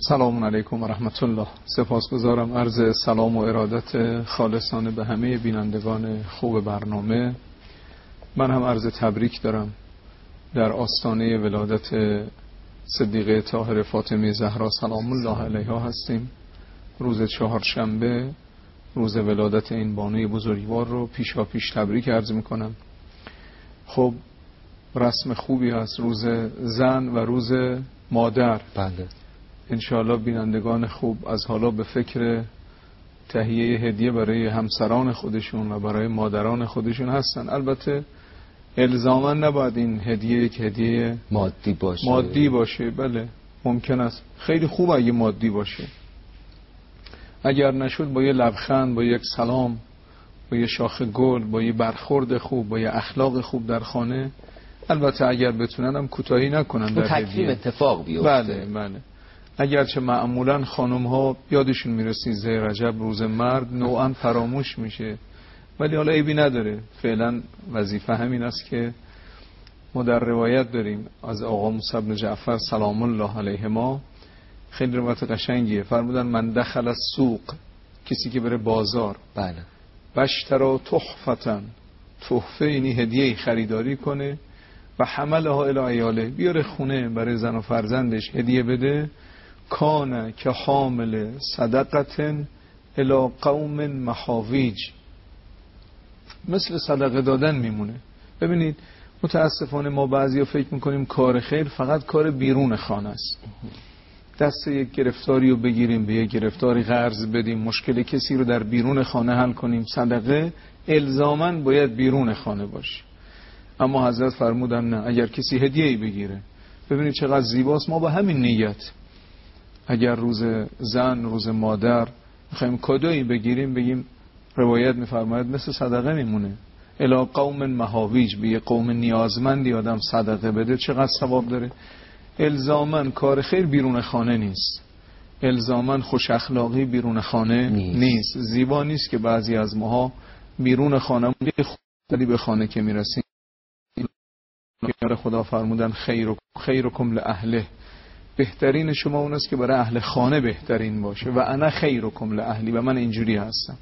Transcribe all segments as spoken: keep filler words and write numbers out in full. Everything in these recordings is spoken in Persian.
سلام علیکم و رحمت الله. سپاسگزارم. عرض سلام و ارادت خالصانه به همه بینندگان خوب برنامه. من هم عرض تبریک دارم. در آستانه ولادت صدیقه طاهره فاطمه زهرا سلام الله علیها هستیم. روز چهارشنبه، روز ولادت این بانوی بزرگوار رو پیشا پیش تبریک عرض میکنم. خب رسم خوبی هست، روز زن و روز مادر. بله. انشاءالله بینندگان خوب از حالا به فکر تهیه هدیه برای همسران خودشون و برای مادران خودشون هستن. البته الزاما نباید این هدیه یک هدیه مادی باشه. مادی باشه. بله ممکن است خیلی خوب اگه مادی باشه. اگر نشد با یه لبخند، با یک سلام، با یه شاخه گل، با یه برخورد خوب، با یه اخلاق خوب در خانه، البته اگر بتونن هم کوتاهی نکنن در تکریم اتفاق بیفته. بله بله. اگرچه معمولا خانم ها یادشون میرسی زی رجب روز مرد نوعا فراموش میشه، ولی حالا عیبی نداره. فعلا وظیفه همین است که ما در روایت داریم از آقا موسی بن جعفر سلام الله علیهما، خیلی روایت قشنگیه. فرمودن من دخل السوق، کسی که بره بازار، بله، بشترا تحفتا، تحفه یعنی هدیه خریداری کنه، و حملها الی عیاله، بیاره خونه برای زن و فرزندش هدیه بده، کان که حامل صدقتن الی قوم محاویج، مثل صدقه دادن میمونه. ببینید متاسفانه ما بعضیا فکر میکنیم کار خیر فقط کار بیرون خانه است. دست یک گرفتاری رو بگیریم، به یک گرفتاری قرض بدیم، مشکل کسی رو در بیرون خانه حل کنیم. صدقه الزاماً باید بیرون خانه باشه. اما حضرت فرمودن نه، اگر کسی هدیه‌ای بگیره، ببینید چقدر زیباست. ما با همین نیت اگر روز زن، روز مادر میخوایم کادویی بگیریم، بگیم روایت میفرماید مثل صدقه میمونه. الی قوم محاویج، به یه قوم نیازمندی آدم صدقه بده، چقدر ثواب داره. الزاماً کار خیر بیرون خانه نیست، الزاماً خوش اخلاقی بیرون خانه نیست. نیست. زیبا نیست که بعضی از ماها بیرون خانه خودی به خانه که میرسیم، خدا فرمودن خیر خیرکم لاهله، بهترین شما اون است که برای اهل خانه بهترین باشه، و انا خیرکم لاهلی، و من اینجوری هستم.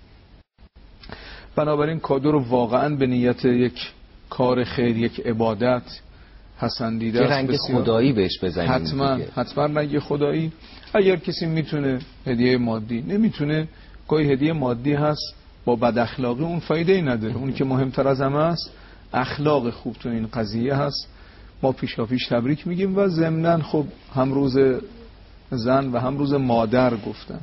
بنابراین کادو رو واقعا به نیت یک کار خیر، یک عبادت پسندیده است. رنگ خدایی بهش بزنیم. حتما دیگه. حتما رنگ خدایی. اگر کسی میتونه هدیه مادی، نمیتونه گاهی هدیه مادی هست با بد اخلاقی اون فایده ای نداره. اون که مهمتر از همه است اخلاق خوب تو این قضیه هست. ما پیشا پیش تبریک میگیم و ضمناً خب هم روز زن و هم روز مادر گفتن.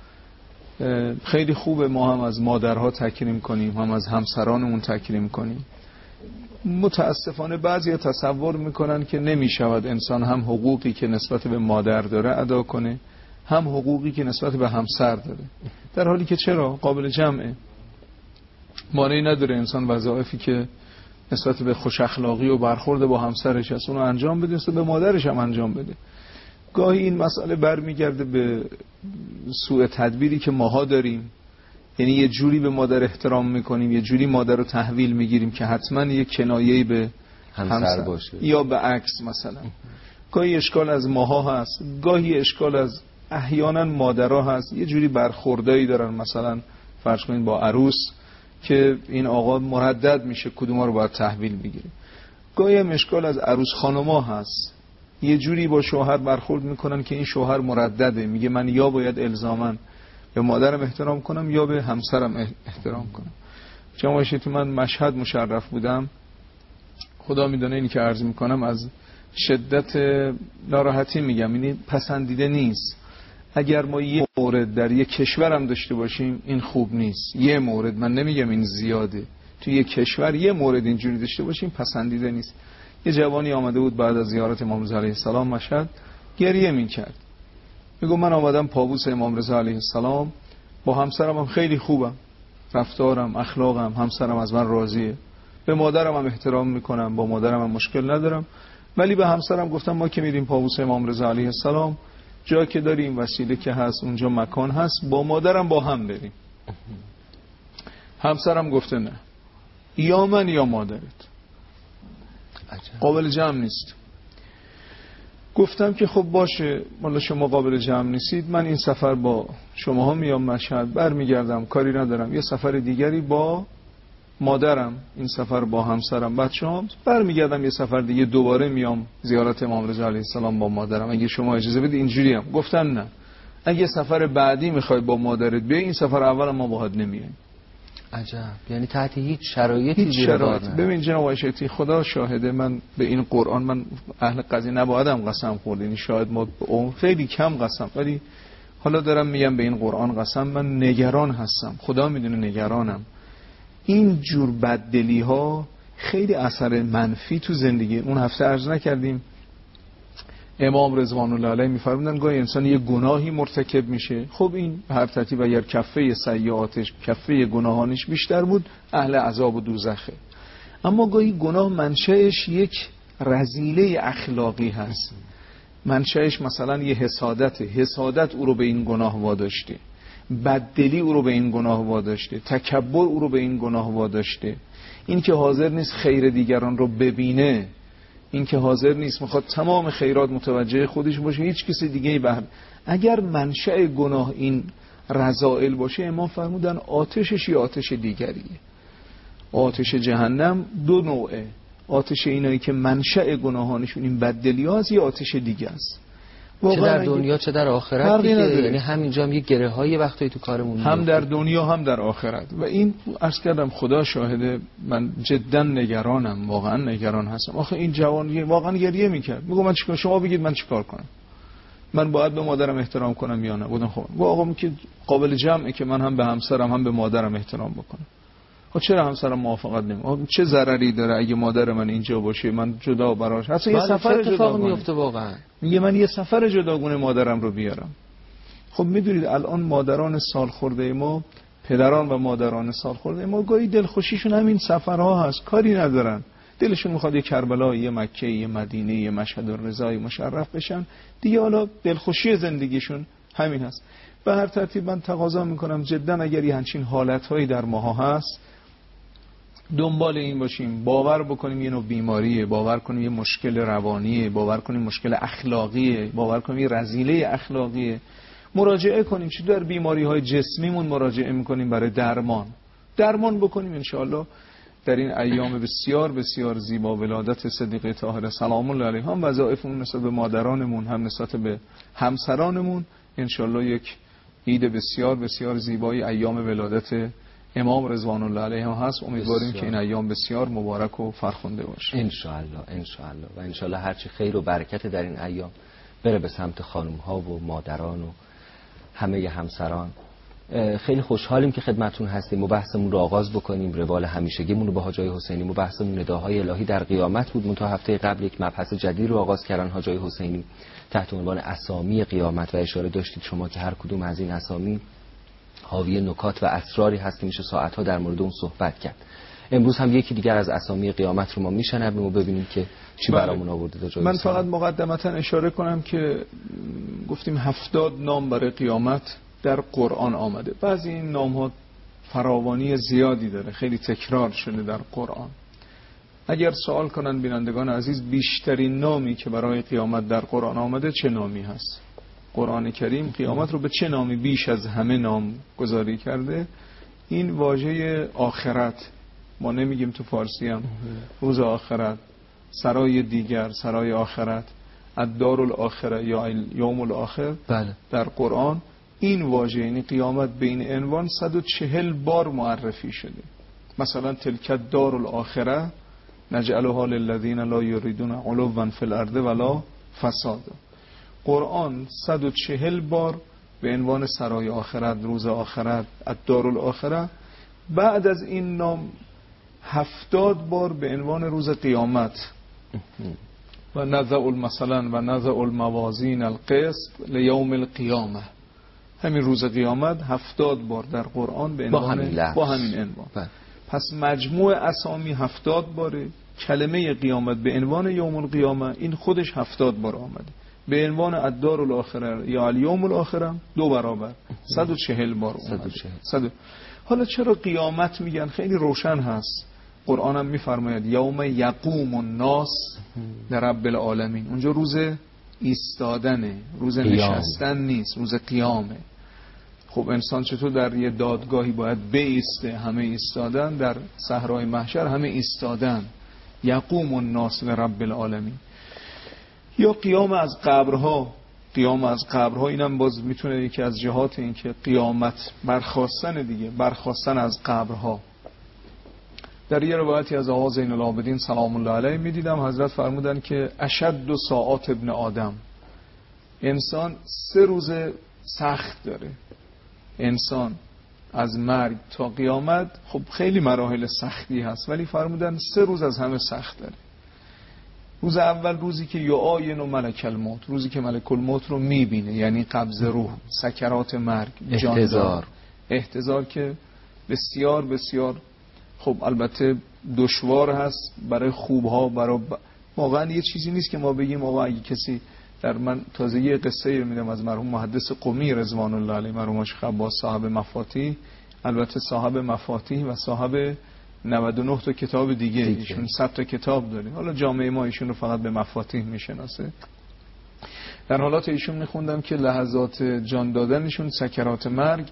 خیلی خوبه ما هم از مادرها تکریم کنیم، هم از همسرانمون تکریم کنیم. متاسفانه بعضی تصور میکنن که نمیشود انسان هم حقوقی که نسبت به مادر داره ادا کنه، هم حقوقی که نسبت به همسر داره، در حالی که چرا قابل جمعه. مانعی نداره انسان وظایفی که نسبت به خوش اخلاقی و برخورد با همسرش هست اونو انجام بده، نسبت به مادرش هم انجام بده. گاهی این مسئله برمیگرده به سوء تدبیری که ماها داریم، یعنی یه جوری به مادر احترام میکنیم، یه جوری مادر رو تحویل میگیریم که حتما یه کنایه‌ای به همسر, همسر باشه، یا به عکس. مثلا گاهی اشکال از ماها هست، گاهی اشکال از احیانا مادرها هست، یه جوری برخوردایی دارن. مثلا فرض کنید با عروس که این آقا مردد میشه، کدوما رو باید تحویل بگیره. گاهی هم اشکال از عروس خانوما هست، یه جوری با شوهر برخورد میکنن که این شوهر مردده، میگه من یا باید الزاماً به مادرم احترام کنم یا به همسرم احترام کنم. جناب شیطی من مشهد مشرف بودم، خدا میدونه اینی که عرض میکنم از شدت ناراحتی میگم، یعنی پسندیده نیست. اگر ما یه مورد در یه کشورم داشته باشیم این خوب نیست. یه مورد، من نمیگم این زیاده، تو یه کشور یه مورد اینجوری داشته باشیم پسندیده نیست. یه جوانی آمده بود بعد از زیارت امام رضا علیه السلام مشهد، گریه میکرد، میگم من آمدم پابوس امام رضا علیه السلام، با همسرم هم خیلی خوبم، رفتارم، اخلاقم، همسرم از من راضیه، به مادرم هم احترام میکنم، با مادرم هم مشکل ندارم، ولی به همسرم گفتم ما که میریم پابوس امام رضا علیه السلام، جا که داریم، وسیله که هست، اونجا مکان هست، با مادرم با هم بریم. همسرم گفته نه، یا من یا مادرت. قابل جمع نیست. گفتم که خب باشه، والا شما قابل جمع نیستید، من این سفر با شماها میام مشهد، برمیگردم، کاری ندارم، یه سفر دیگری با مادرم، این سفر با همسرم، بچه‌هام، برمیگردم یه سفر دیگه دوباره میام زیارت امام رضا علیه السلام با مادرم، اگه شما اجازه بدید. اینجوری هم گفتن نه، اگه سفر بعدی میخوای با مادرت بیای، این سفر اول ما باهات نمیایم. عجب. یعنی تحت هیچ شرایطی هیچ شرایط. ببین جناب آقای شیخی، خدا شاهده، من به این قرآن، من اهل قضیه نبایدم قسم خوردین، شاید ما خیلی کم قسم، ولی حالا دارم میگم به این قرآن قسم، من نگران هستم، خدا میدونه نگرانم. این جور بددلی ها خیلی اثر منفی تو زندگی. اون هفته عرض نکردیم امام رضوان الله علیه میفرمودن گاهی انسان یه گناهی مرتکب میشه، خب این به هر ترتیب اگر کفه سیئاتش، کفه گناهانش بیشتر بود، اهل عذاب و دوزخه. اما گاهی گناه منشأش یک رذیله اخلاقی هست، منشأش مثلا یه حسادت، حسادت او رو به این گناه واداشته، بددلی او رو به این گناه واداشته، تکبر او رو به این گناه واداشته، این که حاضر نیست خیر دیگران رو ببینه، این که حاضر نیست میخواد تمام خیرات متوجه خودش باشه، هیچ کسی دیگه بهم. اگر منشأ گناه این رذائل باشه، امام فرمودن آتشش یه آتش دیگریه. آتش جهنم دو نوعه، آتش اینایی که منشأ گناهانشون این بددلی هاست، یه آتش دیگه است، چه در دنیا چه در آخرت دیگه. یعنی همینجا هم یه گره های وقتی تو کارمون، هم در دنیا هم در آخرت. و این عرض کردم خدا شاهده، من جدا نگرانم، واقعا نگران هستم. آخه این جوان واقعا گریه میکرد، میگم من چیکار، شما بگید من چیکار کنم، من باید به مادرم احترام کنم یا نه؟ بودم خب با آقا که قابل جمعه که من هم به همسرم هم به مادرم احترام بکنم. خب چرا همسرم موافقت نمیکنه؟ چه ضرری داره اگه مادر من اینجا باشه، من جدا براش، اصلا یه سفر جدا میفته واقعا. میگه من یه سفر جداگونه مادرم رو بیارم. خب میدونید الان مادران سالخورده ما، پدران و مادران سالخورده ما، گاهی دلخوشیشون همین سفرها هست، کاری ندارن، دلشون میخواد یه کربلا، یه مکه، یه مدینه، یه مشهد الرضا مشرف بشن دیگه، حالا دلخوشی زندگیشون همین هست. به هر ترتیب من تقاضا میکنم جدا اگر یه همچین حالتهایی در ماها هست، دنبال این باشیم، باور بکنیم یه نوع بیماریه، باور کنیم یه مشکل روانیه، باور کنیم مشکل اخلاقیه، باور کنیم یه رذیله اخلاقیه، مراجعه کنیم. چه در بیماری های جسمیمون مراجعه میکنیم برای درمان، درمان بکنیم انشاءالله. در این ایام بسیار بسیار زیبا ولادت صدیقه طاهره سلام الله علیها، هم وظایفمون نسبت به مادرانمون هم نسبت به همسرانمون انشاءالله یک عید بسیار بسیار زیبایی ایام ولادت امام رضوان الله علیه هست. امیدواریم که این ایام بسیار مبارک و فرخنده باشه ان شاء الله ان شاء الله. و ان شاء الله هرچی خیر و برکت در این ایام بره به سمت خانم ها و مادران و همه همسران. خیلی خوشحالیم که خدمتتون هستیم و بحثمون رو آغاز بکنیم. روال همیشگیمون رو با حاج حسینی و بحثمون نداهای الهی در قیامت بود. من تا هفته قبل یک مبحث جدید رو آغاز کردن حاج حسینی تحت عنوان اسامی قیامت و اشاره داشتید شما که هر کدوم از این اسامی حاوی نکات و اسراری هست که میشه ساعتها در مورد اون صحبت کرد. امروز هم یکی دیگر از اسامی قیامت رو ما میشنویم و ببینیم که چی برامون آورده تا. من فقط مقدمتا اشاره کنم که گفتیم هفتاد نام برای قیامت در قرآن آمده. بعضی این نام ها فراوانی زیادی داره، خیلی تکرار شده در قرآن. اگر سوال کنن بینندگان عزیز بیشترین نامی که برای قیامت در قرآن آمده چه نامی هست؟ قرآن کریم قیامت رو به چه نامی بیش از همه نام گذاری کرده؟ این واژه آخرت، ما نمیگیم تو فارسی هم روز آخرت، سرای دیگر، سرای آخرت، الدار الاخره یا یوم الاخر. بله. در قرآن این واژه یعنی قیامت به این عنوان صد و چهل بار معرفی شده. مثلا تلک الدار الاخره نجعلها للذین لا یریدون علوا فی الارض ولا فسادا. قرآن صد و چهل بار به عنوان سرای آخرت، روز آخرت، الدار الاخره. بعد از این نام هفتاد بار به عنوان روز قیامت و نضع مثلا و نضع الموازین القسط لیوم القیامه. همین روز قیامت هفتاد بار در قرآن به عنوان با همین عنوان. پس مجموع اسامی هفتاد باره. کلمه قیامت به عنوان یوم القیامه این خودش هفتاد بار آمده. به عنوان الدار الاخره یا الیوم الاخره دو برابر صد و چهل بار اومده. صد. حالا چرا قیامت میگن؟ خیلی روشن هست. قرآن هم میفرماید یوم یقوم الناس لرب العالمین. اونجا روز ایستادنه، روز قیام. نشستن نیست، روز قیامه. خب انسان چطور در یه دادگاهی باید بایسته؟ همه ایستادن، در صحرای محشر همه ایستادن. یقوم الناس لرب العالمین. یا قیام از قبرها، قیام از قبرها اینم باز میتونه یکی از جهات این که قیامت برخاستن دیگه، برخاستن از قبرها. در یه روایتی از آقا زین العابدین سلام الله علیه میدیدم حضرت فرمودن که اشد دو ساعات ابن آدم، انسان سه روز سخت داره. انسان از مرگ تا قیامت خب خیلی مراحل سختی هست، ولی فرمودن سه روز از همه سخت داره. روز اول روزی که یعاین و ملک الموت، روزی که ملک الموت رو میبینه، یعنی قبض روح، سکرات مرگ، احتضار. احتضار که بسیار بسیار خب البته دشوار هست برای خوبها، برای ب... واقعا یه چیزی نیست که ما بگیم آقا اگه کسی در من تازه یه قصه رو میدم از مرحوم محدث قمی رضوان الله علیه، مرحوم شیخ عباس صاحب مفاتیح، البته صاحب مفاتیح و صاحب نود و نه تا کتاب دیگه، ایشون صد تا کتاب داره. حالا جامعه ما ایشون رو فقط به مفاتیح میشناسه. در حالات ایشون میخوندم که لحظات جان دادنشون، سکرات مرگ،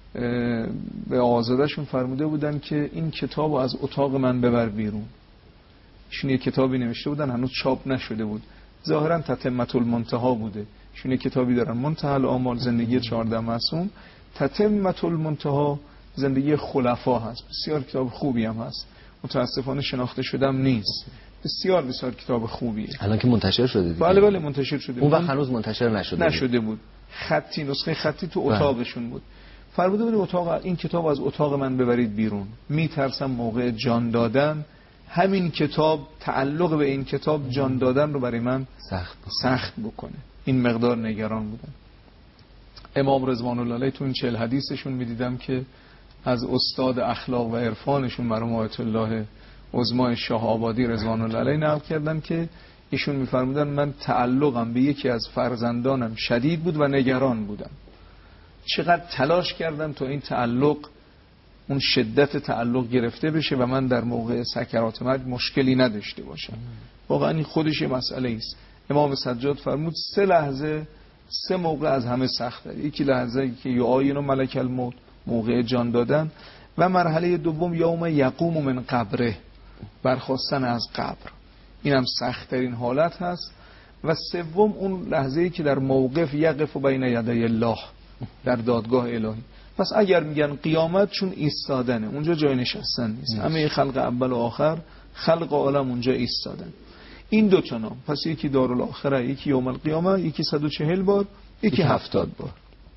به آزادشون فرموده بودن که این کتاب رو از اتاق من ببر بیرون. ایشون یه کتابی نوشته بودن، هنوز چاپ نشده بود، ظاهرا تتمت المنتها بوده. ایشون یه کتابی دارن، منتهى الاعمال، زندگی چهارده معصوم. تتمت المنتها زندگی خلفا هست، بسیار کتاب خوبی هم هست، متاسفانه شناخته شدم نیست. بسیار بسیار کتاب خوبیه. الان که منتشر شده دیگه. بله بله منتشر شده. اون وقت هنوز منتشر نشده نشده بود. خطی، نسخه خطی تو اتاقشون بود. فرموده بود اتاق این کتاب از اتاق من ببرید بیرون، میترسم موقع جان دادن همین کتاب، تعلق به این کتاب جان دادن رو برای من سخت سخت بکنه. این مقدار نگران بودن. امام رضوان الله علیه تو این چهل حدیثشون میدیدم که از استاد اخلاق و عرفانشون مرحوم آیت الله عظما شاه آبادی رضوان الله علیه نقل کردن که ایشون میفرمودن من تعلقم به یکی از فرزندانم شدید بود و نگران بودم. چقدر تلاش کردم تا این تعلق، اون شدت تعلق گرفته بشه و من در موقع سکرات مرگ مشکلی نداشته باشم. واقعا این خودش یه مسئله است. امام سجاد فرمود سه لحظه، سه موقع از همه سخته. یکی لحظه که یعاین و ملک الموت، موقع جان دادن، و مرحله دوم یوم یقوم من قبره، برخاستن از قبر. اینم سخت ترین حالت هست. و سوم اون لحظه‌ای که در موقف یقف بین یدی الله، در دادگاه الهی. پس اگر میگن قیامت چون ایستادنه، اونجا جای نشستن نیست. همه خلق اول و آخر، خلق عالم اونجا ایستادن. این دو تا نام، پس یکی دارالآخره، یکی یوم القیامه، یکی صد و چهل بار، یکی هفتاد بار.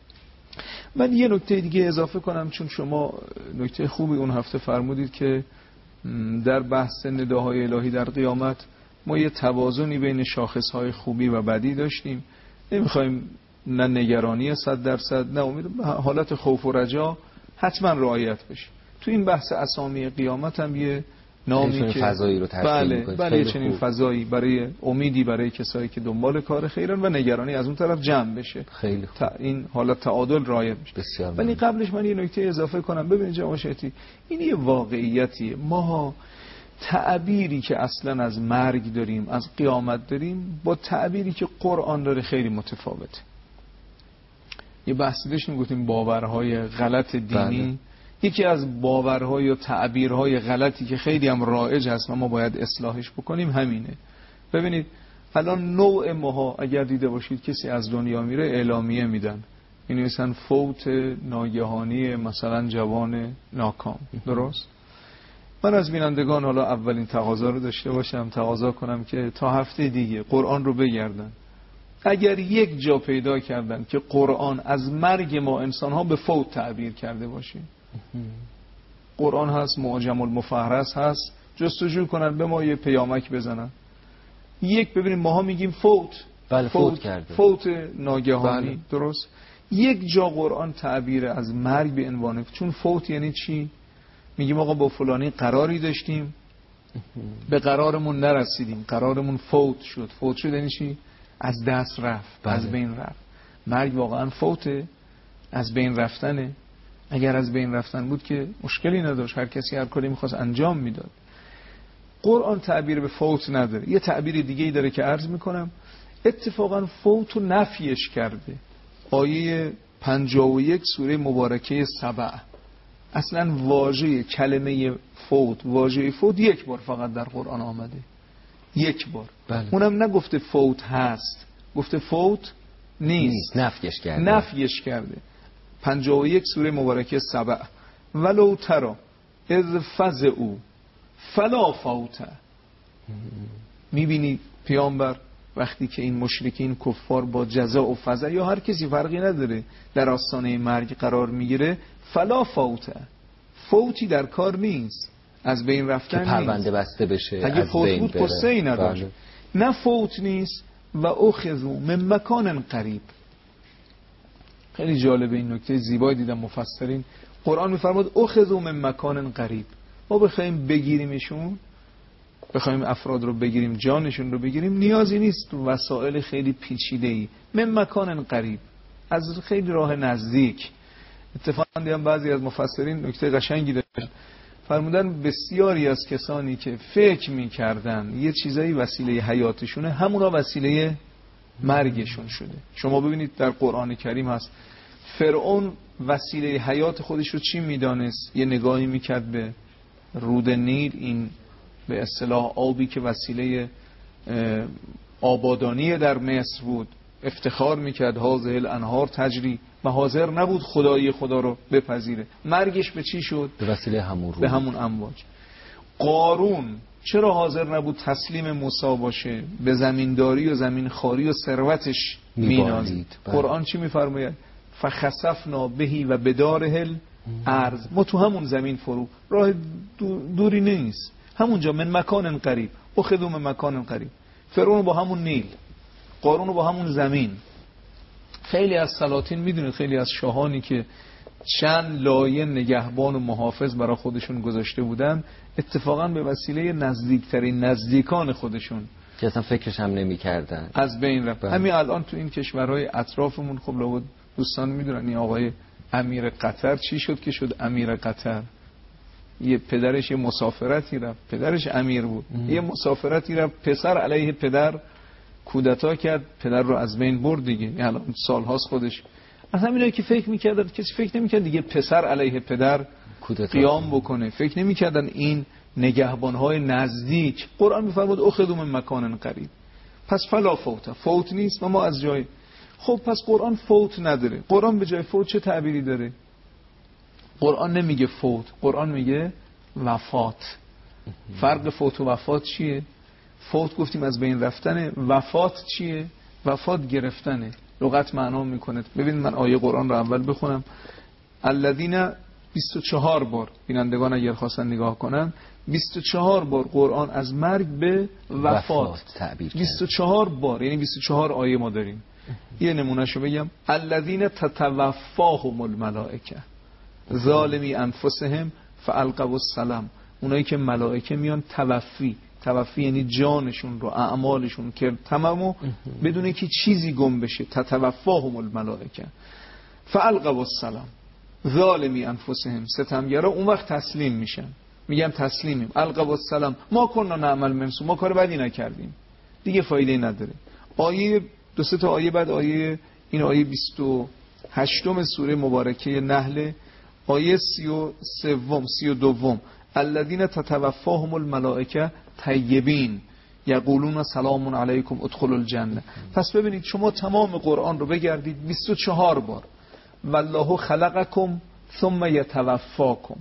من یه نکته دیگه اضافه کنم، چون شما نکته خوبی اون هفته فرمودید که در بحث نداهای الهی در قیامت ما یه توازنی بین شاخصهای خوبی و بدی داشتیم. نمیخوایم نه نگرانی صد درصد نه امید، حالت خوف و رجا حتما رعایت بشه. تو این بحث اسامی قیامت هم یه نامی که فضایی رو تشکیل بله می‌کنه. بله چنین فضایی برای امیدی برای کسایی که دنبال کار خیرن و نگرانی از اون طرف جمع بشه. خیلی خوب. این حالت تعادل رعایت بشه. بسیار. ولی قبلش من یه نکته اضافه کنم. ببینید جناب شیخی، این یه واقعیتیه. ما تعبیری که اصلا از مرگ داریم، از قیامت داریم، با تعبیری که قرآن داره خیلی متفاوته. یه بحثی داشتیم گفتیم باورهای غلط دینی. بله. یکی از باورهای و تعبیرهای غلطی که خیلی هم رایج هست و ما باید اصلاحش بکنیم همینه. ببینید الان نوع ماها اگر دیده باشید کسی از دنیا میره اعلامیه میدن، این مثلا فوت ناگهانی مثلا جوان ناکام. درست؟ من از بینندگان حالا اولین تقاضا رو داشته باشم، تقاضا کنم که تا هفته دیگه قرآن رو بگردن. اگر یک جا پیدا کردن که قرآن از مرگ ما انسان‌ها به فوت تعبیر کرده باشه، قرآن هست، معجم المفهرس هست، جستجو کنن به ما یه پیامک بزنن. یک ببینیم ماها میگیم فوت، بله فوت, فوت کرده، فوت ناگهانی. بله. درست؟ یک جا قرآن تعبیر از مرگ به عنوان، چون فوت یعنی چی؟ میگیم آقا با فلانی قراری داشتیم به قرارمون نرسیدیم، قرارمون فوت شد. فوت شد یعنی چی؟ از دست رفت. بله. از بین رفت. مرگ واقعا فوته، از بین رفتنه. اگر از بین رفتن بود که مشکلی نداشت، هر کسی هر کاری میخواست انجام میداد. قرآن تعبیر به فوت نداره. یه تعبیر دیگه‌ای داره که عرض میکنم. اتفاقا فوت رو نفیش کرده. آیه پنجاه و یک سوره مبارکه سبع، اصلا واژه کلمه فوت، واژه فوت یک بار فقط در قرآن آمده، یک بار. بله. اونم نگفته فوت هست، گفته فوت نیست, نیست. نفیش کرده. نفیش کرده. پنجاه و یک سوره مبارکه سبع، ولو ترى اذ فزعوا فلا فوت. میبینی پیامبر وقتی که این مشرکین کفار با جزا و فزع یا هر کسی فرقی نداره در آستانه مرگ قرار میگیره، فلا فوت، فوتی در کار نیست، از بین رفتن نیست، پرونده بسته بشه، اگه فوت بود قصه ای نداره. نه فوت نیست. و اخذوا من مکان قریب. خیلی جالبه این نکته، زیبایی دیدم مفسرین قرآن میفرماد اخذوا من مکان قریب. ما بخوایم بگیریمشون، بخوایم افراد رو بگیریم، جانشون رو بگیریم، نیازی نیست وسایل خیلی پیچیده‌ای. من مکان قریب، از خیلی راه نزدیک. اتفاقا دیدم بعضی از مفسرین نکته قشنگی داشتن، فرمودن بسیاری از کسانی که فکر می‌کردن یه چیزایی وسیله حیاتشونه، همونا وسیله مرگشون شده. شما ببینید در قرآن کریم هست فرعون وسیله حیات خودش رو چی میدانست؟ یه نگاهی میکرد به رود نیل، این به اصطلاح آبی که وسیله آبادانی در مصر بود، افتخار میکرد هذه الانهار تجری، و حاضر نبود خدایی خدا رو بپذیره. مرگش به چی شد؟ به وسیله همون رود، به همون امواج. قارون چرا حاضر نبود تسلیم موسی باشه؟ به زمینداری و زمینخواری و ثروتش مینازید. قرآن چی میفرماید؟ فخسفنا بهی و بداره الارض. ما تو همون زمین فرو، راه دوری نیست، همونجا من مکان قریب. اخذوا من مکان قریب. فرعون با همون نیل، قارون با همون زمین. خیلی از سلاطین میدونید، خیلی از شاهانی که چند لایه نگهبان و محافظ برای خودشون گذاشته بودن، اتفاقا به وسیله نزدیکترین نزدیکان خودشون که اصلا فکرش هم نمی کردن از بین رفت. همین الان تو این کشورهای اطرافمون خب لابد دوستان میدونن این آقای امیر قطر چی شد که شد امیر قطر. یه پدرش یه مسافرتی رفت، پدرش امیر بود، ام. یه مسافرتی رفت، پسر علیه پدر کودتا کرد، پدر رو از بین برد دیگه. الان سالهاست خودش از همینایی که فکر میکردن، کسی فکر نمیکرد دیگه پسر علیه پدر قیام بکنه، فکر نمیکردن این نگهبانهای نزدیک. قرآن میفرماد اخذوا من مکان قریب. پس فلا فوت، فوت نیست و ما از جای. خب پس قرآن فوت نداره. قرآن به جای فوت چه تعبیری داره؟ قرآن نمیگه فوت، قرآن میگه وفات. فرق فوت و وفات چیه؟ فوت گفتیم از بین رفتنه، وفات چیه؟ وفات گرفتنه. لغت معنا میکنه. ببین من آیه قرآن رو اول بخونم. الذین بیست و چهار بار، بینندگان اگر خواستن نگاه کنن، بیست و چهار بار قرآن از مرگ به وفات, وفات تعبیر کرد. بیست و چهار بار، یعنی بیست و چهار آیه ما داریم. یه نمونهشو بگم. الذین تتوفاهم الملائکه ظالمی انفسهم فالقوا السلام. اونایی که ملائکه میان توفی، توفی یعنی جانشون رو، اعمالشون که تمامو بدون که چیزی گم بشه، تتوفاهم الملائکه فالقوا السلام ظالمی انفسهم. ستمگرا اون وقت تسلیم میشن، میگم تسلیمیم. القوا السلام ما کنا نعمل منسو، ما کار بدی نکردیم، دیگه فایده نداره. آیه دو سه تا آیه بعد آیه این آیه بیست و هشت سوره مبارکه نحل، آیه سی و سوم سی و دوم الذین تتوفاهم الملائکه طیبین یقولون سلام علیکم ادخلوا الجنه. پس ببینید شما تمام قرآن رو بگردید بیست و چهار بار والله خلقکم ثم یتوفاکم.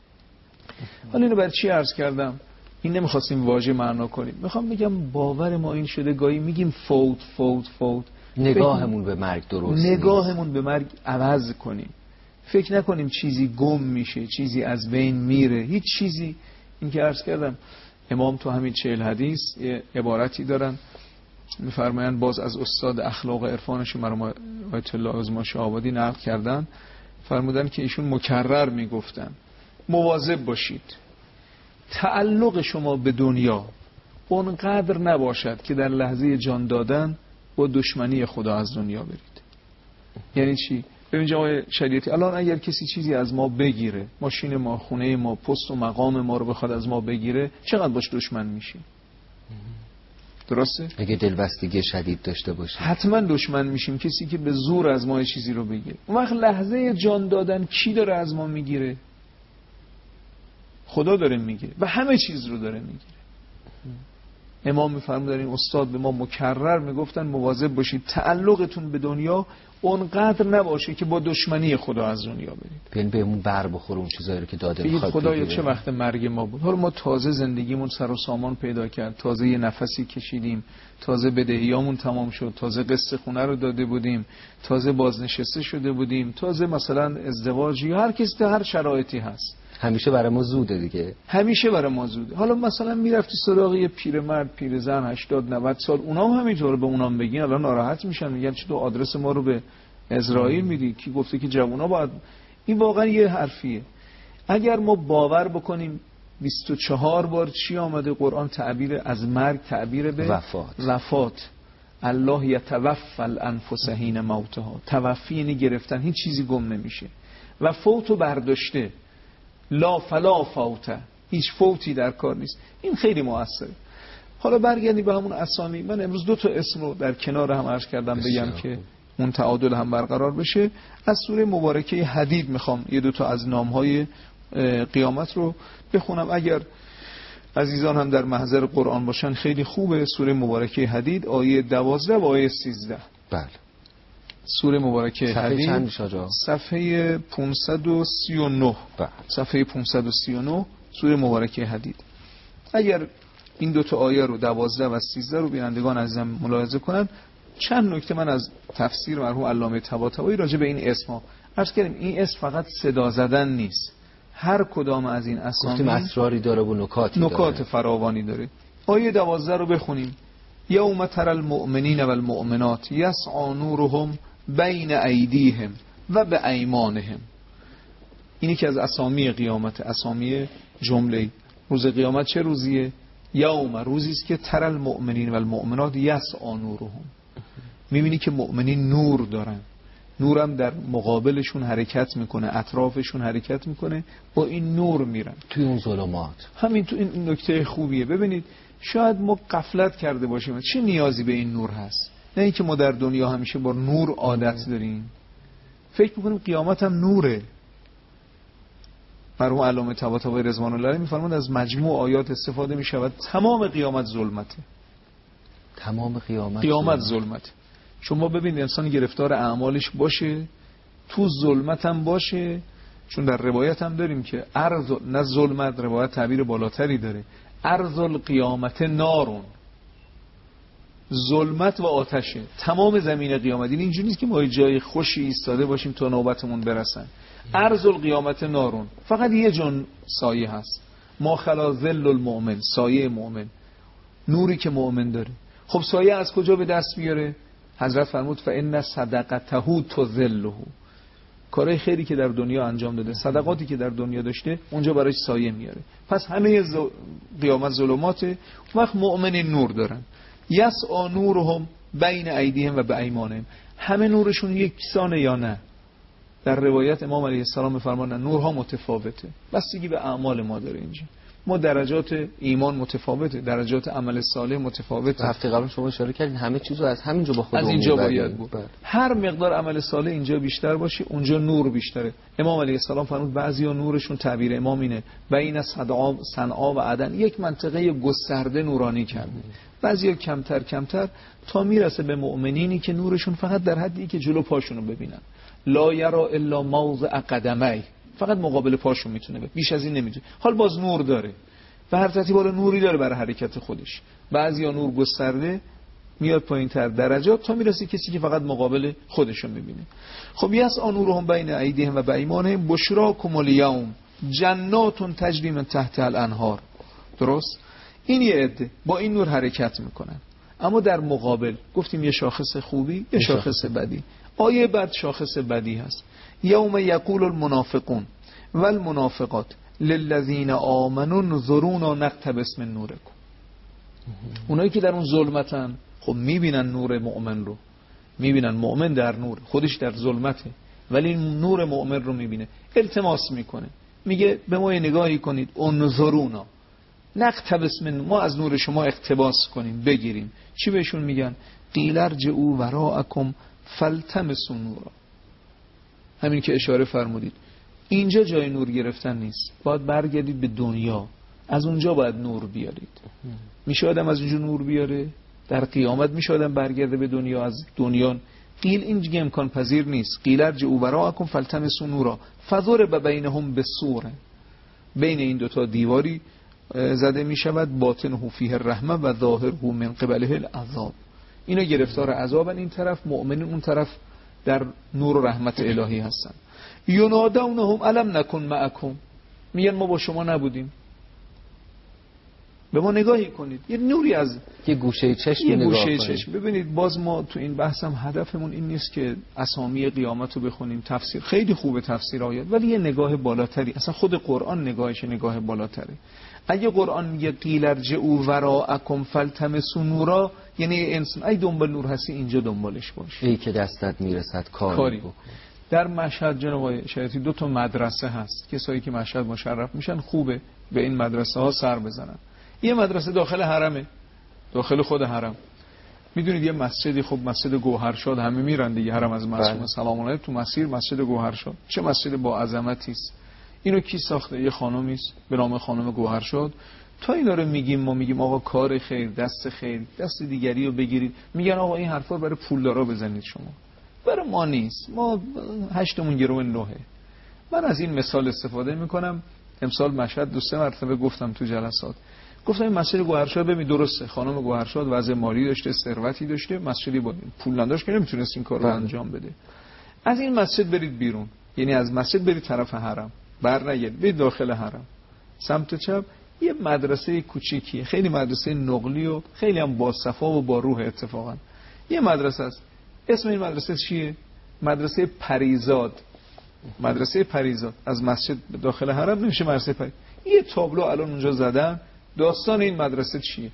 حالا اینو برای چی عرض کردم؟ این نمیخواستیم واژه معنا کنیم، میخوام بگم باور ما این شده گاهی میگیم فوت فوت فوت، نگاهمون به مرگ درست نگاهمون نیست. به مرگ عوض کنیم، فکر نکنیم چیزی گم میشه، چیزی از بین میره، هیچ چیزی. این که عرض کردم امام تو همین چهل حدیث یه عبارتی دارن میفرمایند، باز از استاد اخلاق و عرفانشون مرحوم آیت الله عظما شهابادی نقل کردن، فرمودن که ایشون مکرر میگفتن مواظب باشید تعلق شما به دنیا اونقدر نباشد که در لحظه جان دادن با دشمنی خدا از دنیا برید. یعنی چی؟ ببینید آقای شریعتی، الان اگر کسی چیزی از ما بگیره، ماشین ما، خونه ما، پست و مقام ما رو بخواد از ما بگیره، چقدر باش دشمن میشیم؟ درسته؟ اگه دلبستگی شدید داشته باشه حتما دشمن میشیم کسی که به زور از ما چیزی رو بگیره. اون وقت لحظه جان دادن کی داره از ما میگیره؟ خدا داره میگیره و همه چیز رو داره میگیره. امام میفرمودن، این استاد به ما مکرر میگفتن مواظب باشید تعلقتون به دنیا اونقدر نباشه که با دشمنی خدا از دنیا برید. بیان بهمون بر بخوره اون چیزایی رو که داده بگید میخواد خدایا چه وقت مرگ ما بود، حالا ما تازه زندگیمون سر و سامان پیدا کرد، تازه یه نفسی کشیدیم، تازه بدهیامون تمام شد، تازه قسط خونه رو داده بودیم، تازه بازنشسته شده بودیم، تازه مثلا ازدواجی، هر کسی در هر شرایطی هست. همیشه برای ما زوده دیگه، همیشه برای ما زوده. حالا مثلا میرفتی سراغ یه پیرمرد پیرزن هشتاد نود سال، اونام هم همینطوره، به اونام بگین الان ناراحت میشن، میگن چه تو آدرس ما رو به اسرائیل میدی، کی گفته که جوونا باید. این واقعا یه حرفیه. اگر ما باور بکنیم بیست و چهار بار چی آمده قرآن تعبیر از مرگ تعبیر به وفات وفات الله یتوفی الانفس حین موتها، توفی یعنی گرفتن، هیچ چیزی گم نمیشه. و فوت و برداشته، لا فلا فوت، هیچ فوتی در کار نیست. این خیلی موثره. حالا برگردیم به همون اسامی. من امروز دو تا اسم رو در کنار هم عرض کردم بگم که اون تعادل هم برقرار بشه. از سوره مبارکه حدید میخوام یه دو تا از نامهای قیامت رو بخونم، اگر عزیزان هم در محضر قرآن باشن خیلی خوبه. سوره مبارکه حدید آیه دوازده و آیه سیزده. بله. سوره مبارکه صفحه حدید چند شاجا؟ صفحه پانصد و سی و نه. بله. صفحه پانصد و سی و نه سوره مبارکه حدید. اگر این دو تا آیه رو دوازده و سیزده رو بینندگان عزیزم ملاحظه کنن، چند نکته من از تفسیر مرحوم علامه طباطبایی راجع به این اسم ها عرض کردیم. این اسم فقط صدا زدن نیست، هر کدام از این اسامی اسراری داره و نکاتی نکات داره. فراوانی داره. آیه دوازده رو بخونیم. یوم تر المؤمنین و المؤمنات یسعی نورهم بین ایدیهم و به ایمانهم. اینی که از اسامی قیامت، اسامی جمله روز قیامت. چه روزیه؟ یوم، روزی است که تر المؤمنین و المؤمنات یسعی نورهم، میبینی که مؤمنین نور دارن، نورم در مقابلشون حرکت میکنه، اطرافشون حرکت میکنه، با این نور میرن توی اون ظلمات. همین تو این نکته خوبیه. ببینید شاید ما غفلت کرده باشیم چه نیازی به این نور هست، نه اینکه ما در دنیا همیشه با نور عادت داریم، فکر میکنیم قیامت هم نوره. مرحوم علامه طباطبایی رضوان الله علیه میفرمایند از مجموع آیات استفاده میشود تمام قیامت ظلمته. تمام قیامت قیامت ظلمته. شما ببینید انسان گرفتار اعمالش باشه، تو ظلمت هم باشه، چون در روایت هم داریم که ارض نه ظلمت، روایت تعبیر بالاتری داره، ارض القیامت نارون، ظلمت و آتشه تمام زمین قیامت. این اینجوری نیست که ما جای خوشی ایستاده باشیم تا نوبتمون برسن. ارض القیامت نارون، فقط یه جون سایه هست، ما خلا ظل المؤمن، سایه مؤمن، نوری که مؤمن داره. خب سایه از کجا به دست بیاره؟ حضرت فرمود فإن صدقته تظله، کارهای خیری که در دنیا انجام داده، صدقاتی که در دنیا داشته، اونجا براش سایه میاره. پس همه ز... قیامت ظلماته، وقت مؤمن نور دارن. یسعی نورهم بین ایدیهم و بایمانهم، همه نورشون یکسانه یا نه؟ در روایت امام علیه السلام میفرمایند نورها متفاوته، بستگی به اعمال ما داره. اینجا ما درجات ایمان متفاوته، درجات عمل صالح متفاوته. هفته قبل شما اشاره کردین همه چیزو از همینجا با خودمون از اینجا باید بود. هر مقدار عمل صالح اینجا بیشتر باشه، اونجا نور بیشتره. امام علیه السلام فرمود بعضیا نورشون، تعبیر امام اینه، بین صدعا صنعا و عدن، یک منطقه گسترده نورانی کرده. بعضیا کمتر کمتر تا میرسه به مؤمنینی که نورشون فقط در حدی که جلو پاشونو ببینن، لا یرا الا موضع قدمی، فقط مقابل پاشون میتونه ببین، بیش از این نمیتونه. حال باز نور داره و هر ترتیب بالا نوری داره برای حرکت خودش. بعضیا نور گسترده میاد پایینتر درجات تا میرسه کسی که فقط مقابل خودشو میبینه. خب یسعی نورهم بین ایدیهم و بایمانهم بشراکم الیوم جنات تجری من تحتها الانهار. درست؟ این یه عده با این نور حرکت میکنن، اما در مقابل گفتیم یه شاخص خوبی، یه شاخص بدی. آیه بعد شاخص بدی هست. یوم یقول المنافقون والمنافقات للذین آمنوا انظرونا نقتبس من نورکم. اونایی که در اون ظلمتن خب میبینن نور مؤمن رو، میبینن مؤمن در نور، خودش در ظلمته ولی نور مؤمن رو میبینه، التماس میکنه، میگه به ما نگاهی کنید، انظرونا، نقتبس من، ما از نور شما اقتباس کنیم بگیریم. چی بهشون میگن؟ قیل ارجعوا وراءکم فالتمسوا نورا. همین که اشاره فرمودید، اینجا جای نور گرفتن نیست، باید برگردید به دنیا، از اونجا باید نور بیارید. میشه آدم از اونجا نور بیاره؟ در قیامت میشه آدم برگرده به دنیا از دنیا؟ قیل این دیگه امکان پذیر نیست. قیل ارجعوا وراءکم فالتمسوا نورا فضرب بینهم بسور، بین این دوتا دیواری زده می شود، باطنه فیه الرحمه و ظاهره من قبله العذاب. اینا گرفتار عذابن، این طرف مؤمنین، اون طرف در نور و رحمت الهی هستن. ینادونهم الم نکن معکم، میگن ما با شما نبودیم، به ما نگاهی کنید. یه نوری از یه گوشه چشم یه نگاه گوشه کنید. چشم. ببینید باز ما تو این بحثم هدفمون این نیست که اسامی قیامت رو بخونیم، تفسیر خیلی خوبه تفسیر آیات، ولی یه نگاه بالاتری، اصلا خود قرآن نگاهش نگاه بالاتره. اگه قرآن میگه قیل ارجعوا وراءکم فالتمسوا نورا، یعنی انسان ای دنبال نور هستی اینجا دنبالش باش، ای که دستت میرسد کاری, کاری بکن. در مشهد جناب آقای شریعتی دو تا مدرسه هست، کسایی که مشهد مشرف میشن خوبه به این مدرسه ها سر بزنن. یه مدرسه داخل حرمه، داخل خود حرم. میدونید یه مسجدی، خب مسجد گوهرشاد همه میرن دیگه، حرم از معصومه سلام الله تو مسیر، مسجد گوهرشاد چه مسجد با عظمتی است. اینو کی ساخته؟ یه خانومی است به نام خانم گوهرشاد. تا اینا رو میگیم ما میگیم آقا کار خیر، دست خیر، دست دیگری رو بگیرید، میگن آقا این حرفا برای پولدارا بزنید، شما برای ما نیست، ما هشتمون گروه نهه. من از این مثال استفاده میکنم. امسال مشهد دو سه مرتبه گفتم تو جلسات، گفتم این مسجد گوهرشاد ببین درسته، خانم گوهرشاد وضع مالی داشته، ثروتی داشته، مسجدی با پول نداشت که نمیتونست این کار رو انجام بده. از این مسجد برید بیرون، یعنی از مسجد برید طرف حرم، برنگردید برید داخل حرم، سمت چپ یه مدرسه کوچیکی، خیلی مدرسه نقلی و خیلی هم با صفا و با روح، اتفاقا یه مدرسه است. اسم این مدرسه چیه؟ مدرسه پریزاد. مدرسه پریزاد از مسجد داخل حرم نمیشه مدرسه پریزاد. یه تابلو الان اونجا زدن، داستان این مدرسه چیه؟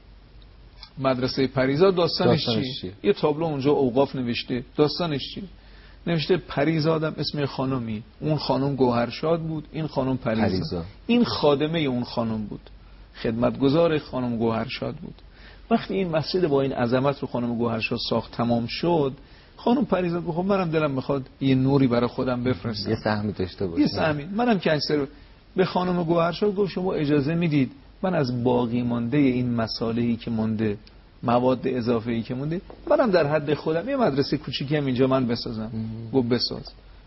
مدرسه پریزاد داستانش, داستانش چیه؟ چیه؟ یه تابلو اونجا اوقاف نوشته، داستانش چیه؟ نوشته پریزادم اسم خانمی، اون خانم گوهرشاد بود، این خانم پریزاد, پریزاد. این خادمه اون خانم بود، خدمتگزار خانم گوهرشاد بود. وقتی این مسجد با این عظمت رو خانم گوهرشاد ساخت تمام شد، خانم پریزاد گفت منم دلم میخواد یه نوری برای خودم بفرستم، یه سهمی داشته باشم، یه سهمی منم کنسر. به خانم گوهرشاد گفت شما اجازه میدید من از باقی مانده این مصالحی که مونده، مواد اضافه‌ای که مونده، منم در حد خودم یه مدرسه کوچیکی هم اینجا من بسازم. گفت بساز.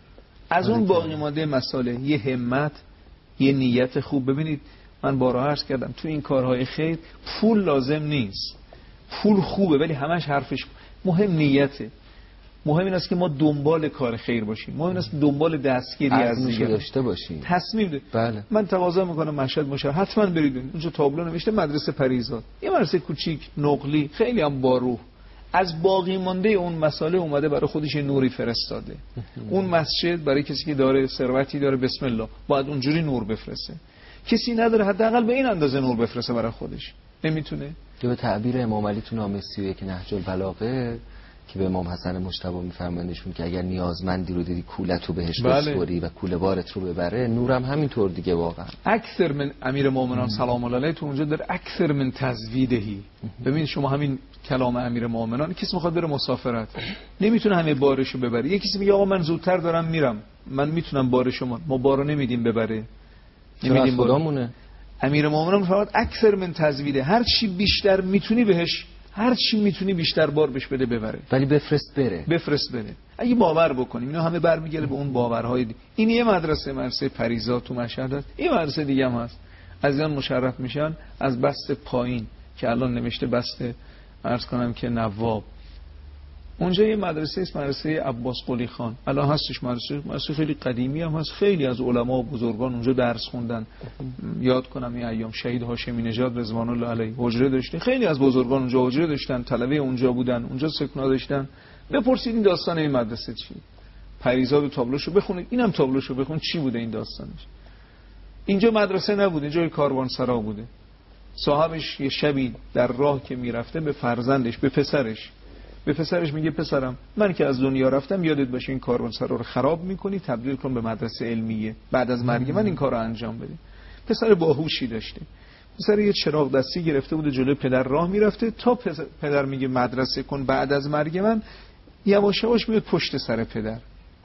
از اون باقی مانده مصالح یه همت، یه نیت خوب. ببینید من بارها عرض کردم تو این کارهای خیر پول لازم نیست، پول خوبه ولی همش حرفش مهم نیته. مهم این است که ما دنبال کار خیر باشیم، مهم این است دنبال دستگیری از دیگران داشته باشیم، تصمیم ده. بله. من تقاضا میکنم مشهد مشهد حتما برید اونجا تابلو نوشته مدرسه پریزاد، یه مدرسه کوچیک نقلی خیلی هم با روح، از باقی مانده اون مساله اومده برای خودش نوری فرستاده. اون مسجد برای کسی که داره ثروتی داره بسم الله باید اونجوری نور بفرسته، کسی نداره حداقل به این اندازه نور بفرسته برای خودش، نمیتونه. که به تعبیر امام علی تو نامه سی و یک نهج البلاغه که به امام حسن مجتبی میفرمایندشون که اگر نیازمندی رو دیدی کولت رو بهش بسپری و کوله بارت رو ببره، نورم همینطور دیگه. واقعا اکثر من امیر مومنان سلام الله علیه تو اونجا داره اکثر من تزویدهی. ببین شما همین کلام امیر مومنان، کسی میخواد بره مسافرت نمیتونه همه بارشو ببره، یکی کسی میگه آقا من زودتر دارم میرم، من میتونم بارشو، ما بارو نمیدیم ببره، نمیدیم خودمونه. امیر مومنان فرمود اکثر من تزویده، هر چی بیشتر میتونی بهش، هر چی میتونی بیشتر بار بهش بده ببره، ولی بفرست بره، بفرست بره. اگه باور بکنیم اینا همه برمیگرده به اون باورهای دی. این یه مدرسه مدرسه پریزاد تو مشهد هست، این مدرسه دیگه هم هست. از اینا مشرف میشن از بست پایین که الان نوشته بست عرض کنم که نواب. اونجا یه مدرسه است، مدرسه عباس قلی خان، الان هستش مدرسه، مدرسه خیلی قدیمی هم هست، خیلی از علما و بزرگان اونجا درس خوندن. یاد کنم این ایام شهید هاشمی نژاد رضوان الله علیه حجره داشته، خیلی از بزرگان اونجا حجره داشتن، طلبه اونجا بودن، اونجا سکنا داشتن. بپرسید این داستان این مدرسه چی؟ پریزاد و تابلوشو بخونید، اینم تابلوشو بخون چی بوده این داستانش. اینجا مدرسه نبوده، اینجا کاروانسرا بوده. صاحبش یه شبی در راه که میرفته به فرزندش، به پسرش به پسرش میگه پسرم من که از دنیا رفتم یادت باشه این کاروانسرا رو خراب میکنی، تبدیل کن به مدرسه علمیه، بعد از مرگ من این کارو انجام بده. پسر باهوشی داشته. پسر یه چراغ دستی گرفته بود جلوی پدر راه میرفته، تا پدر میگه مدرسه کن بعد از مرگ من، یواش یواش میاد پشت سر پدر.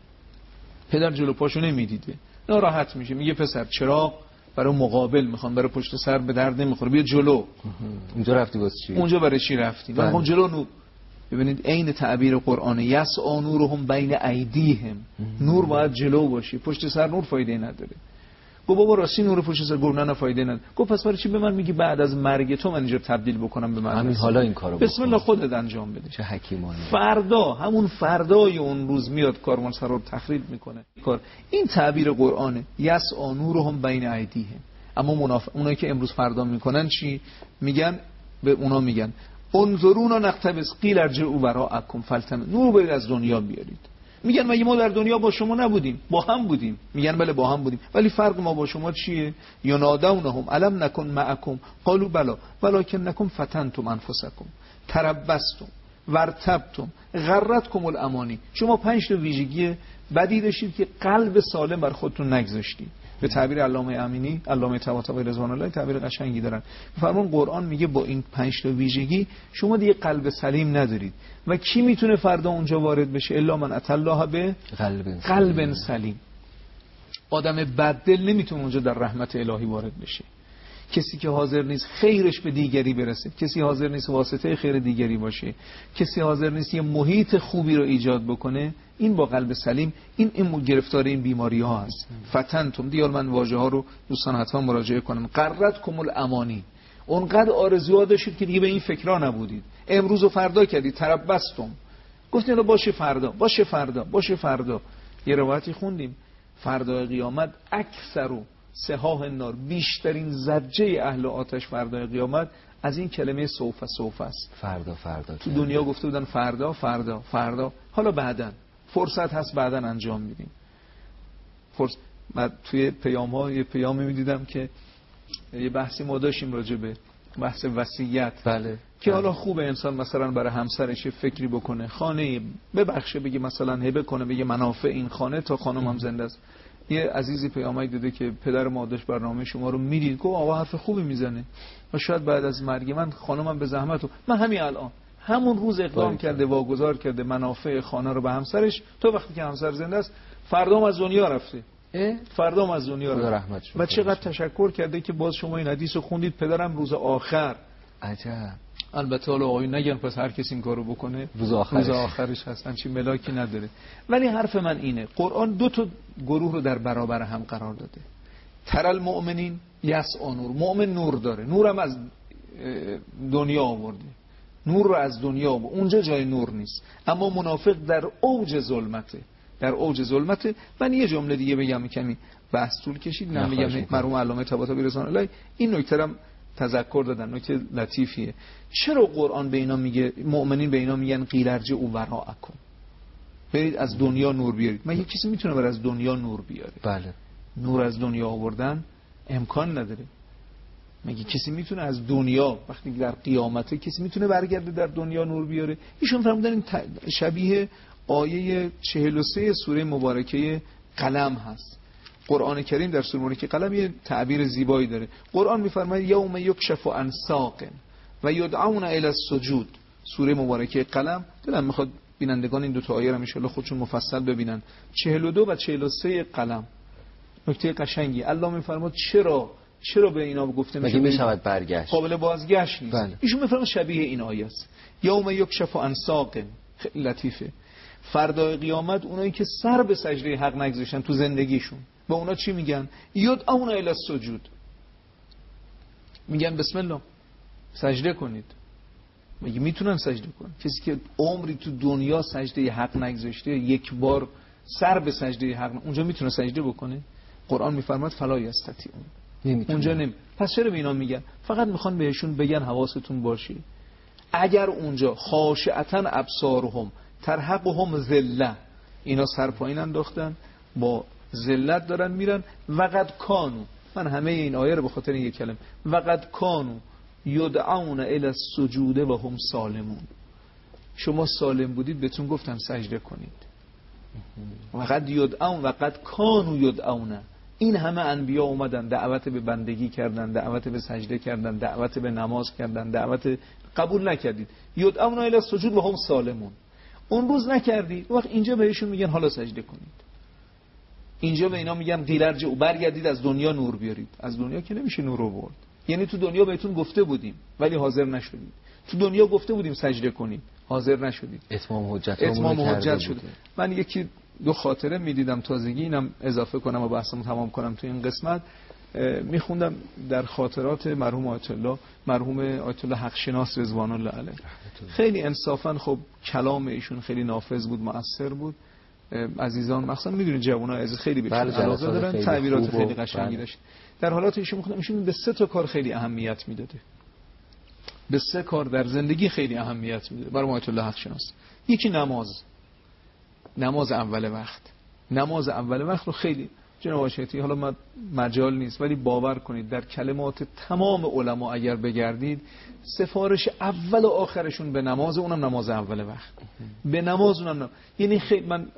پدر جلو پاشو نمیدیده، ناراحت میشه، میگه پسر چراغ برای مقابل میخوام، برای پشت سر به درد نمیخوره، بیا جلو. اونجا رفتی واسه چی؟ اونجا برای چی رفتی؟ من اون جلو نور. ببینید عین تعبیر قرآن، یسعی نورهم بین ایدیهم، نور باید جلو باشه، پشت سر نور فایده نداره. گفت بابا راستی نور پشت سر گرنه فایده نداره. گفت پس برای چی به من میگی بعد از مرگ تو من اینجا تبدیل بکنم به من؟ همین حالا این کارو بسم الله خودت انجام بده. چه حکیمانه. فردا، همون فردای اون روز میاد کاروانسرا رو تخریب میکنه. کار این تعبیر قرآنه، یسعی نورهم بین ایدیهم. اما منافق اونایی که امروز فردا میکنن چی میگن؟ به اونا میگن انظرونا نقتبس قیل ارجعوا وراءکم فالتم، نور برید از دنیا بیارید. میگن مگه ما در دنیا با شما نبودیم؟ با هم بودیم. میگن بله با هم بودیم، ولی فرق ما با شما چیه؟ ینادونهم الم نکن معکم قالوا بلا ولکنکم فتنتم انفسکم تربستم وارتبتم غرتکم الامانی. شما پنج تا ویژگی بدی داشتید که قلب سالم بر خودتون نگذاشتید. به تعبیر علامه امینی، علامه طباطبایی رضوان الله تعبیر قشنگی دارن. فرمان قرآن میگه با این پنج تا ویژگی شما دیگه قلب سلیم ندارید. و کی میتونه فردا اونجا وارد بشه؟ الا من اتى الله به قلب قلب سلیم. آدم بددل نمیتونه اونجا در رحمت الهی وارد بشه. کسی که حاضر نیست خیرش به دیگری برسه، کسی حاضر نیست واسطه خیر دیگری باشه، کسی حاضر نیست یه محیط خوبی رو ایجاد بکنه، این با قلب سلیم این این گرفتار این بیماری ها هست. فتنتم، دیار من واژه ها رو دوستان حتما مراجعه کنن. قرتکم الامانی، اونقدر آرزوها داشتید که دیگه به این فکرها نبودید، امروز و فردا کردید. تربستم، گفتین رو باشه فردا، باشه فردا، باشه فردا. یه روایتی خوندیم فردا قیامت اکثرو سهاه النار، بیشترین زجه اهل آتش فردای قیامت از این کلمه سوف سوف است. فردا فردا. تو دنیا گفته بودن فردا فردا فردا، حالا بعدن فرصت هست بعدن انجام میدیم. فرص... من توی پیام ها یه پیامی میدیدم که یه بحثی ما داشتیم راجع به بحث وصیت. بله. که حالا خوبه انسان مثلا برای همسرش فکری بکنه، خانه ببخشه، بگه مثلا هبه کنه، بگه منافع این خانه تا خانم هم زنده است. یه عزیزی پیامایی دیده که پدر مادرش برنامه شما رو میدید، گفت آقا حرف خوبی میزنه و شاید بعد از مرگ من خانمم به زحمت و من همین الان همون روز اقدام کرده، واگذار کرده منافع خانه رو به همسرش، تا وقتی که همسر زنده است فردام از دنیا رفته، فردام از دنیا رفته و چقدر تشکر کرده که باز شما این حدیث رو خوندید، پدرم روز آخر. عجب. البته حالا آقای نگن پس هر کسی این کارو بکنه روز آخرش, روز آخرش هستن، چی ملاکی نداره. ولی حرف من اینه، قرآن دو تا گروه رو در برابر هم قرار داده. ترل مؤمنین یسعی نور، مؤمن نور داره، نورم از دنیا آورده، نور رو از دنیا آورده، اونجا جای نور نیست. اما منافق در اوج ظلمته، در اوج ظلمته. من یه جمله دیگه بگم، کمی بحث طول کشید، نه میگم مرحوم علامه طباطبایی رضوان الله این نکته رو تذکر دادن، نکته لطیفیه. چرا قرآن به اینا میگه، مؤمنین به اینا میگن قیل ارجعوا وراءکم، برید از دنیا نور بیارید؟ مگه کسی میتونه بر از دنیا نور بیاره؟ بله. نور از دنیا آوردن امکان نداره. مگه کسی میتونه از دنیا وقتی در قیامته کسی میتونه برگرده در دنیا نور بیاره؟ ایشون فرمودن این شبیه آیه چهل و سه سوره مبارکه قلم هست. قرآن کریم در سوره مبارکه قلم یه تعبیر زیبایی داره. قرآن میفرماید یوم یکشف عن ساق و یدعون الی السجود. سوره مبارکه قلم، دلم میخواد بینندگان این دو تا آیه رو ان شاءالله خودشون مفصل ببینن، چهل و دو و چهل و سه قلم. نکته قشنگی. الله میفرماید چرا چرا به اینا گفته میشه مگه میشود برگشت؟ قابل بازگشت نیست. بله. ایشون میفرماید شبیه این آیه است. یوم یکشف عن ساق، خیلی لطیفه. فردای قیامت اونایی که سر به سجده حق نگذاشتن تو زندگیشون، به اونا چی میگن؟ یدعون الی السجود، میگن بسم الله سجده کنید. مگه میتونن سجده کنن؟ کسی که عمری تو دنیا سجده حق نگذاشته، یک بار سر به سجده حق، اونجا میتونه سجده بکنه؟ قرآن میفرماد فلا یستطیعون، اونجا نمی. پس چرا به اینا میگن؟ فقط میخوان بهشون بگن حواستون باشه، اگر اونجا خاشعتن ابصارهم ترهقهم ذله، اینا سر پایین انداختن با ذلت دارن میرن، وقد کانو، من همه این آیه رو به خاطر یک کلمه وقد کانو یدعون الی السجود و هم سالمون، شما سالم بودید بهتون گفتم سجده کنید. وقد یدعون وقد کانو یدعون، این همه انبیا اومدن دعوت به بندگی کردن، دعوت به سجده کردن، دعوت به نماز کردن، دعوت قبول نکردید. یدعون الی السجود و هم سالمون. اون روز نکردید، وقت اینجا بهشون میگن حالا سجده کنید. اینجا به اینا میگم دیلرجه و برگردید از دنیا نور بیارید. از دنیا که نمیشه نور رو برد. یعنی تو دنیا بهتون گفته بودیم ولی حاضر نشدید. تو دنیا گفته بودیم سجده کنید، حاضر نشدید. اتمام حجت اتمام حجت شد. من یکی دو خاطره میدیدم تازگی، اینم اضافه کنم و بحثمو تمام کنم تو این قسمت. میخوندم در خاطرات مرحوم آیت الله مرحوم آیت الله حق شناس رضوان الله علیه. خیلی انصافا خب کلام ایشون خیلی نافذ بود، مؤثر بود. عزیزان مخصوصا میدونید جوونا از خیلی بهش علاقه دارن، تعبیرات خیلی قشنگی داشت. در حالات ایشون میخوندم ایشون به سه تا کار خیلی اهمیت میداده. به سه کار در زندگی خیلی اهمیت میده برای آیت الله حق شناس. یکی نماز. نماز اول وقت. نماز اول وقت رو خیلی جناب آشتی، حالا من مجال نیست ولی باور کنید در کلمات تمام علما اگر بگردید سفارش اول و آخرشون به نماز، اونم نماز اول وقت. به نماز اونم نماز. یعنی خیلی من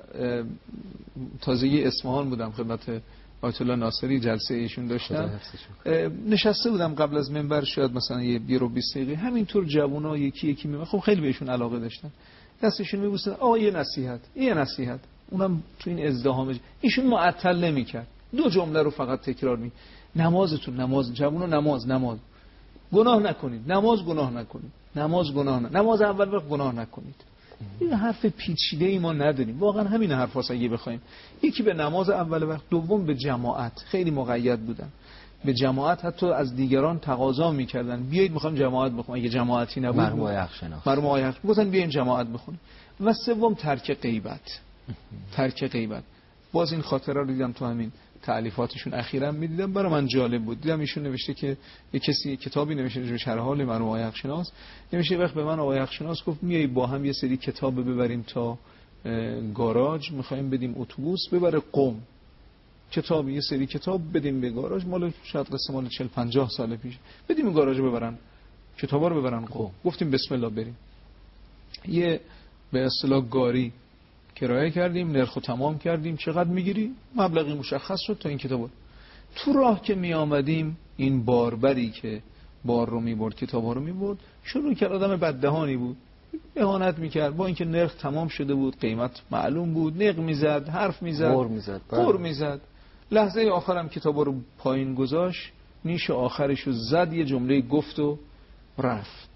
تازگی اصفهان بودم خدمت آیت الله ناصری، جلسه ایشون داشتم، نشسته بودم قبل از منبر شاید مثلا یه بیست و بیست دقیقه، همینطور جوونا یکی یکی می خب خیلی بهشون علاقه داشتن، دستشون میبوسن آقا یه نصیحت یه نصیحت، اونم تو این ازدحام ایشون معطل نمیکرد، دو جمله رو فقط تکرار می نمازتون نماز جوونا نماز نماز گناه نکنید، نماز گناه نکنید، نماز گناه نکنید، نماز اول وقت گناه نکنید. این حرف پیچیده ای ما نداریم، واقعا همین حرفاست. اگه بخوایم یکی به نماز اول وقت، دوم به جماعت، خیلی مقید بودن به جماعت، حتی از دیگران تقاضا میکردن بیایید میخوایم جماعت بخونیم، اگه جماعتی نبود مرحوم آیخشناس مرحوم آیخ گفتن بیاین جماعت بخونیم. و سوم ترک غیبت. ترک غیبت باز این خاطره رو دیدم تو همین تألیفاتشون اخیراً میدیدم، برای من جالب بود. دیدم ایشون نوشته که یک کسی کتابی نوشته به شرح حال مرحوم آیخشناس، نوشته وقت به من آیخشناس گفت میای با هم یه سری کتاب ببریم تا گاراژ، میخوایم بدیم اتوبوس ببره قم، کتاب یه سری کتاب بدیم به گاراژ، مال شاید قصه مال چهل پنجاه سال پیش، بدیم گاراژ ببرن کتابا رو ببرن قم. گفتیم بسم الله بریم. یه به اصطلاح گاری کرایه کردیم، نرخو تمام کردیم، چقدر میگیری؟ مبلغی مشخص شد تا این کتابو. تو راه که می آمدیم این باربری که بار رو میبرد کتابا رو میبرد شروع کرد، آدم بددهانی بود، اهانت میکرد، با اینکه نرخ تمام شده بود، قیمت معلوم بود، نق میزد، حرف میزد، قر میزد قر میزد. لحظه آخرم کتابا رو پایین گذاشت، نیش آخرشو زد، یه جمله گفت و رفت.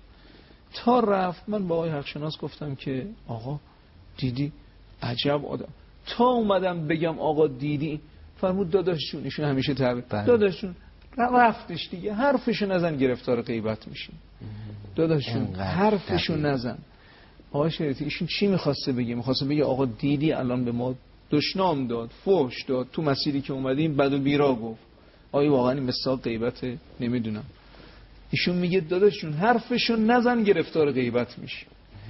تا رفت من با آقای حقشناس گفتم که آقا دیدی عجب آدم. تا اومدم بگم آقا دیدی، فرمود داداششون، ایشون همیشه تعبیر داداششون رفتش دیگه، حرفشو نزن گرفتار غیبت میشین. داداششون حرفشو نزن. آقا شریعتی ایشون چی میخواسته بگه؟ میخواسته بگه آقا دیدی الان به ما دشنام داد، فحش داد، تو مسیری که اومدیم بد و بیرا گفت. آیا واقعا این مساق غیبته؟ نمیدونم. ایشون میگه داداششون حرفشو نزن گرفتار غیبت میشی.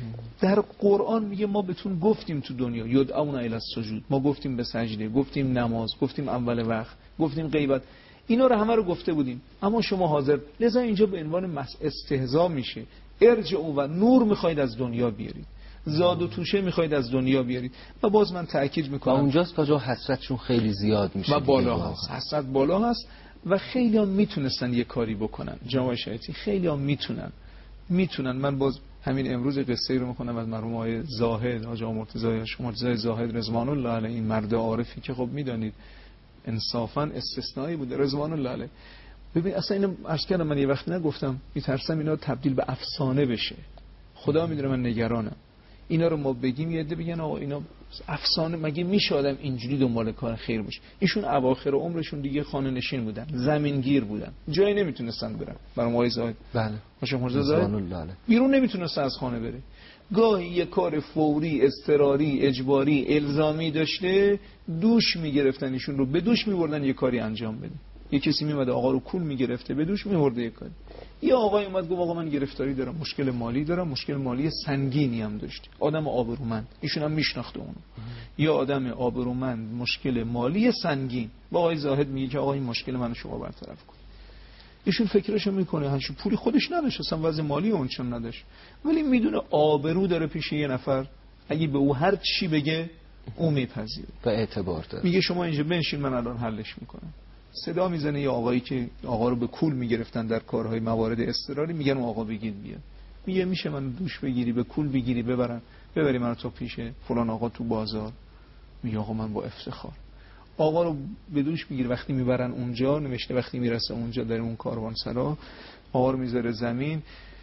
در قرآن میگه ما بهتون گفتیم تو دنیا یدعون الی السجود، ما گفتیم به سجده، گفتیم نماز، گفتیم اول وقت، گفتیم غیبت، اینا رو همه رو گفته بودیم، اما شما حاضر، لذا اینجا به عنوان مس استهزاء میشه. ارجعوا و نور میخواید از دنیا بیارید، زاد و توشه میخواید از دنیا بیارید. و باز من تاکید میکنم و اونجاست که جا حسرتشون خیلی زیاد میشه و بالا هست، حسرت بالا هست و خیلی هم میتونستن یه کاری بکنن. جناب شایعی خیلی هم میتونن میتونن من باز همین امروز قصه رو میخونم از مرحوم آقای زاهد، حاج آقا مرتضی مرتضی زاهد رضوان الله علیه، این مرد عارفی که خب میدانید انصافا استثنایی بوده رضوان الله علیه. ببین اصلا اینو عرض کردم، من یه وقت نگفتم میترسم اینا تبدیل به افسانه بشه. خدا میدونه من نگرانم اینا رو ما بگیم یه عده بگن آقا اینا افسانه، مگه میشه آدم اینجوری دنبال کار خیر باشه؟ ایشون اواخر عمرشون دیگه خانه نشین بودن، زمینگیر بودن، جایی نمیتونستن برن. برام آقای زاهد بله باشه مرتضی زاهد بیرون نمیتونست از خانه بره، گاهی یه کار فوری اضطراری اجباری الزامی داشته دوش میگرفتن ایشون رو، به دوش میبردن یه کاری انجام بده. یه کسی میمده آقا رو کول میگرفته به دوش میبرده یه کاری. یه آقای اومد گفت آقا من گرفتاری دارم، مشکل مالی دارم، مشکل مالی سنگینی هم داشت، آدم آبرومند، ایشون هم میشناخته اونو، یه آدم آبرومند مشکل مالی سنگین، با آقای زاهد میگه که آقا این مشکل منو شما برطرف کن. ایشون فکرشو میکنه هنوز پولی خودش نداشت، اصلا وضع مالی اونچنان نداشت، ولی میدونه آبرو داره پیش یه نفر، اگه به او هر چی بگه اون میپذیره و اعتبار داره. میگه شما اینجا بنشین من الان حلش میکنم. صدا میزنه یه آقایی که آقا رو به کول میگرفتن در کارهای موارد اضطراری، میگن اون آقا بگید بیاد. میگه میشه من دوش بگیری به کول بگیری ببرن ببری من تو پیش فلان آقا تو بازار. میگه آقا من با افتخار. آقا رو به دوش میگیره، وقتی میبرن اونجا نوشته وقتی میرسه اونجا در اون کاروانسرا آقا رو میذاره زمین،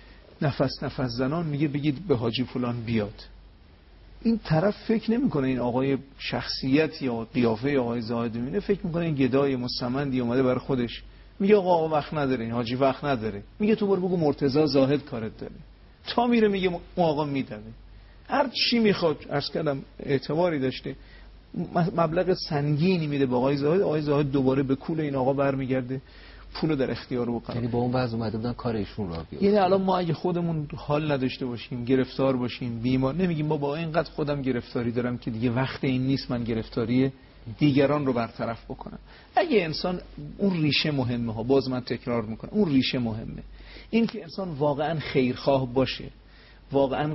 نفس نفس زنان میگه بگید به حاجی فلان بیاد. این طرف فکر نمیکنه این آقای شخصیت یا قیافه آقای زاهد میبینه، فکر میکنه این گدای مستمندی اومده برای خودش. میگه آقا آقا وقت نداره، این حاجی وقت نداره. میگه تو برو بگو مرتضی زاهد کارت داره. تا میره میگه اون آقا میدوه. هر چی میخواد، عرض کردم اعتباری داشته، مبلغ سنگینی میده به آقای زاهد، آقای زاهد دوباره به کول این آقا برمیگرده، پولو در اختیار او قرار. یعنی با اون وضع اومده بودن کار ایشون را بیاد. یعنی الان ما اگه خودمون حال نداشته باشیم، گرفتار باشیم، بیمار، نمیگیم ما با اینقدر خودم گرفتاری دارم که دیگه وقت این نیست من گرفتاری دیگران رو برطرف بکنم. اگه انسان اون ریشه مهمه ها، باز من تکرار میکنم اون ریشه مهمه، این که انسان واقعا خیرخواه باشه، واقعا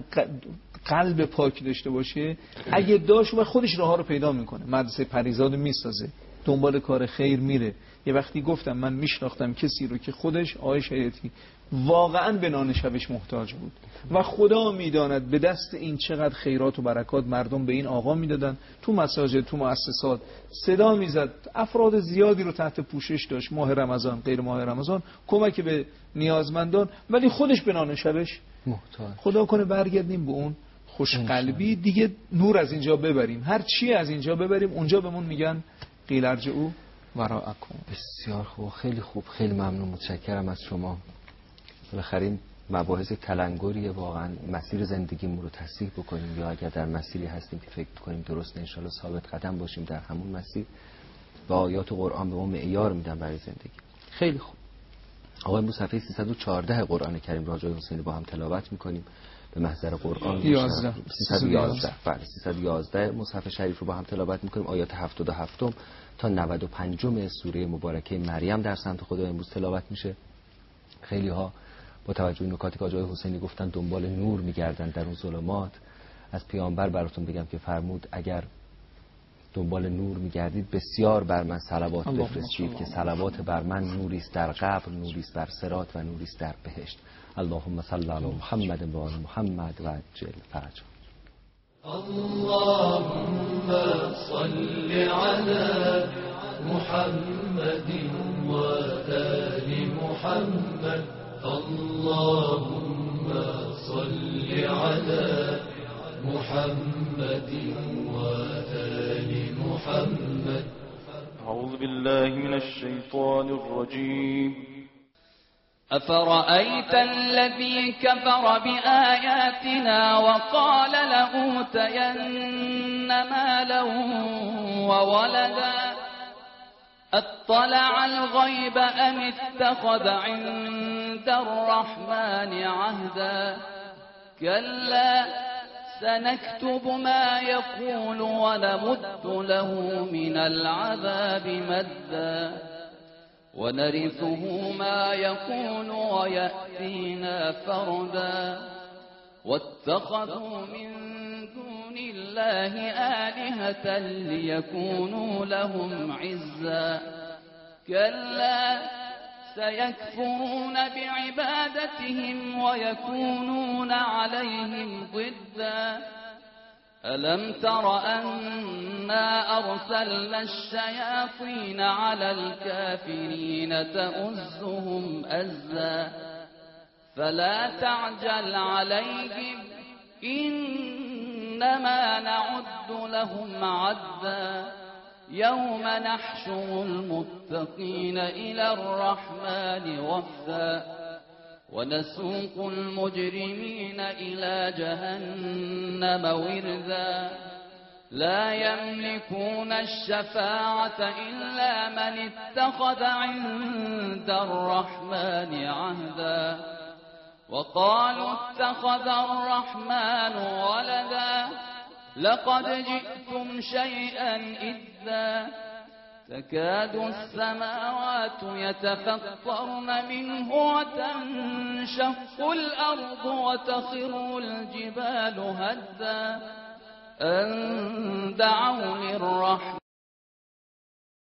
قلب پاک داشته باشه، اگه داشت و خودش راه ها رو پیدا میکنه. مدرسه پریزاد میسازه، دنبال کار خیر میره. یه وقتی گفتم من میشناختم کسی رو که خودش آقای شریعتی واقعا به نان شبش محتاج بود و خدا میداند به دست این چقدر خیرات و برکات مردم به این آقا میدادن. تو مساجد، تو مؤسسات صدا میزد، افراد زیادی رو تحت پوشش داشت، ماه رمضان غیر ماه رمضان کمک به نیازمندان، ولی خودش به نان شبش محتاج. خدا کنه برگردیم به اون خوش قلبی دیگه، نور از اینجا ببریم، هر چی از اینجا ببریم اونجا بهمون میگن قیل ارجعوا وراءکم. بسیار خوب، خیلی خوب، خیلی ممنون، متشکرم از شما. بالاخره این مباحث تلنگریه، واقعا مسیر زندگیمون رو تصحیح بکنیم، یا اگر در مسیری هستیم که فکر کنیم درست، ان شاءالله ثابت قدم باشیم در همون مسیر و آیات قرآن به ما معیار میدن برای زندگی. خیلی خوب. آقا امروز صفحه سیصد و چهارده قرآن کریم را جای حسینی با هم تلاوت میکنیم. به محضر قرآن سیصد و یازده بله سیصد و یازده مصحف شریف رو با هم تلاوت میکنیم. آیات هفتاد و هفت تا نود و پنج سوره مبارکه مریم در سمت خدا امروز تلاوت میشه. خیلی ها با توجه به نکاتی که آقای حسینی گفتن دنبال نور میگردن در اون ظلمات. از پیامبر براتون بگم که فرمود اگر دنبال نور میگردید بسیار بر من صلوات بفرستید که صلوات بر من نوری است در قبر، نوری است بر صراط و نوری است در بهشت. اللهم صل علی محمد و آل محمد و عجل فرج. اللهم صل على محمد و آل محمد. اللهم صل على محمد و آل محمد. أعوذ بالله من الشيطان الرجيم. أفرأيت الذي كفر بآياتنا وقال لأوتين مالا وولدا أطلع الغيب أم اتخذ عند الرحمن عهدا كلا سنكتب ما يقول ونمد له من العذاب مدا ونرثه ما يقول ويأتينا فردا واتخذوا من دون الله آلهة ليكونوا لهم عزا كلا سيكفرون بعبادتهم ويكونون عليهم ضدا ألم تر أنا أرسلنا الشياطين على الكافرين تؤزهم أزا فلا تعجل عليهم إنما نعد لهم عدا يوم نحشر المتقين إلى الرحمن وفدا ونسوق المجرمين إلى جهنم وردا لا يملكون الشفاعة إلا من اتخذ عند الرحمن عهدا وقالوا اتخذ الرحمن ولدا لقد جئتم شيئا إدا تكاد السماوات يتفطرن منه وتنشق الأرض وتخر الجبال هدا أن دعوا للرحمن